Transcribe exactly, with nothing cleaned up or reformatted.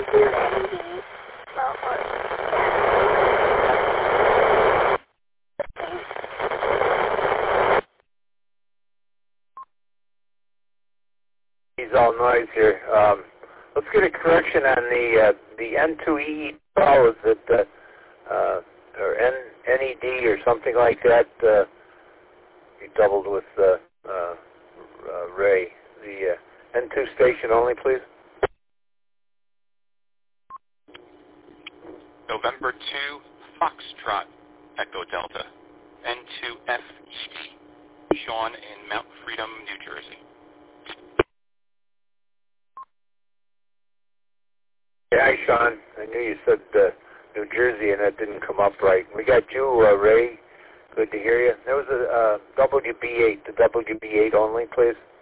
do any well, or He's all noise here. Um, let's get a correction on the uh, the N two E E. Oh, is it uh, uh, or N N E D or something like that? Uh, you doubled with uh, uh, uh, Ray. The uh, N two station only, please. November two, Foxtrot, Echo Delta, N two F E D, Sean in Mount Freedom, New Jersey. Yeah, hi, Sean. I knew you said uh, New Jersey, and that didn't come up right. We got you, uh, Ray. Good to hear you. There was a uh, W B eight, the W B eight only, please.